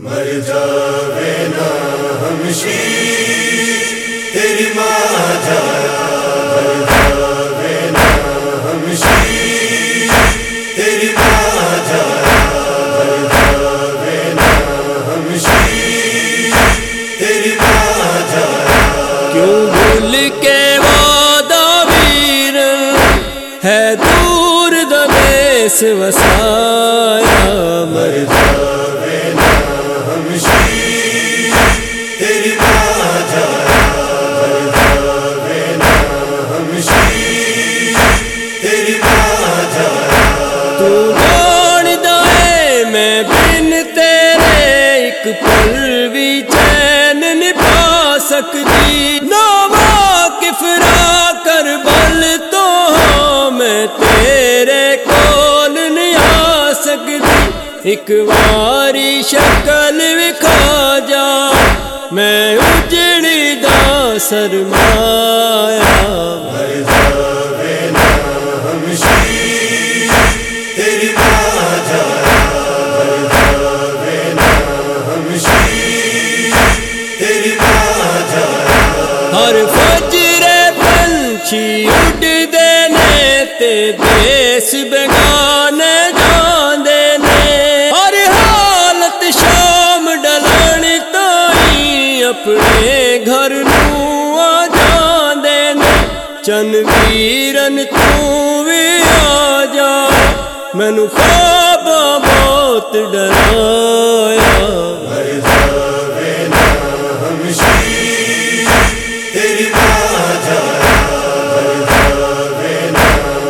مر جاوے نا ہمشیر تیری ماں جایا، مر جاوے نا ہمشیر تیری ماں جایا، مر جاوے نا ہمشیر تیری ماں جایا۔ کیوں بھول کے وعدہ ویر ہے دور دیس وسایا، مر جاوے نا ہمشیر تیری ماں جایا، مر جاوے نا ہمشیر تیری ماں جایا۔ تو جاندا ہے میں بن تیرے ایک پل بھی چین نہیں پا سکتی، ناواقف را کر بل تو میں تیرے کول نہیں آ سکتی، ایک واری شکل وکھا جا میں اجڑی دا سرمایا، مر جاوے نا ہمشیر تیری ماں جایا، مر جاوے نا ہمشیر تیری ماں جایا۔ ہر فجر پنچھی اڈ دینے تے دیس بگانے جاندے نے، ہر حالت شام ڈلن تائیں اپنے گھر نوں آ جاندے نے، چن ویرن تو بھی آ جا مینوں خواب بہت ڈرایا، مر جاوے نا ہمشیر تیری ماں جایا، مر جاوے نا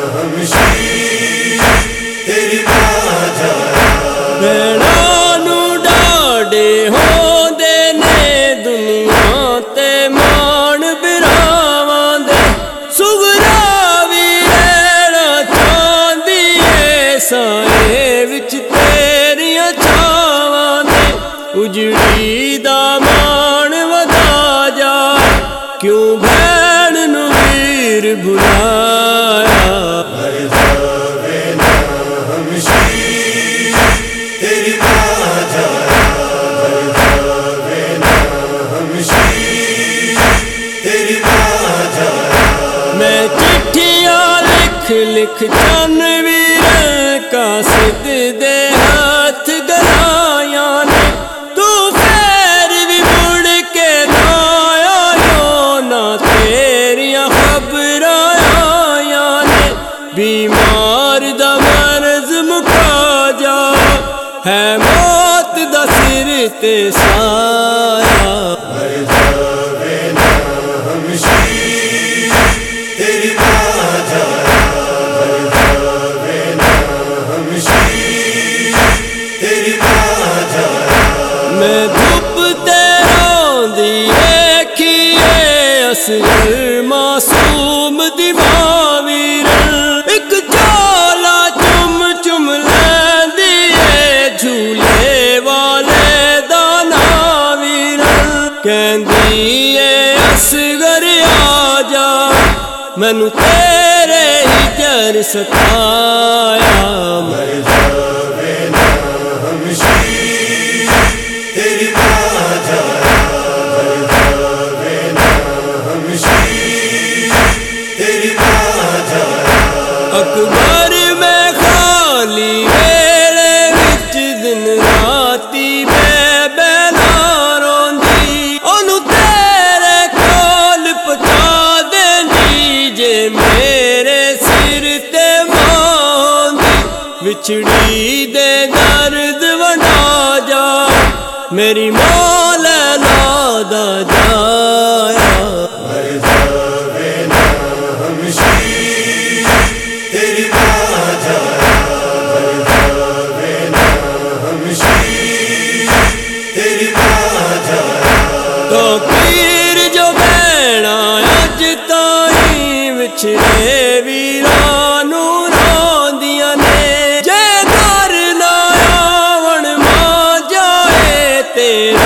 ہمشیر تیری ماں جایا۔ بھیڑاں نوں ڈاڈے ہوندے نے دنیا تے مان براواں دے، سغرا وی رہنا چاہندی اے سائے وچ تیریاں چھاواں دے، اجڑی دا مان ودا جا کیوں بھیڑ نوں ویر بھلایا، مر جاوے نا ہمشیر تیری ماں جایا، مر جاوے نا ہمشیر تیری ماں جایا۔ میں چٹھیاں لکھ لکھ چن ویر قاصد دے ہاتھ گلایاں نے، تو پھر بھی مڑ کے نہ آیا نہ تیریاں خبراں آیاں نے، بیمار دا مرض مکا جا ہے موت دا سر تے سایہ، مر جاوے نا ہمشیر تیری ماں جایا، مر جاوے نا ہمشیر تیری ماں جایا۔ میں دھوپ تیروں دی ویکھیے اصغر معصوم دی ماں ویرن، ایک جالا چم چم لیندی اے جھولے والے دا ناں ویرن، کہندی اے اصغر آ جا مینوں تیرے ہجر ستایا، مر جاوے نا ہمشیر تیری ماں جایا، مر جاوے نا ہمشیر تیری ماں جایا۔ اکبر میں خالی ویلے وچ دن راتی بے بینا روندی، اونوں تیرے کول پہنچا دینی جے میرے سر تے ماندی، وچھڑی دے درد ونڈا جا میری ماں لیلا دا جایا، مر جاوے نا ہمشیر تیری ماں جایا، مر جاوے نا ہمشیر تیری ماں جایا۔ تو پیر جو بہنا اج تائیں وچھڑے ویراں نوں روندیاں نے، جے گھر نہ آون ماں جائے تیرے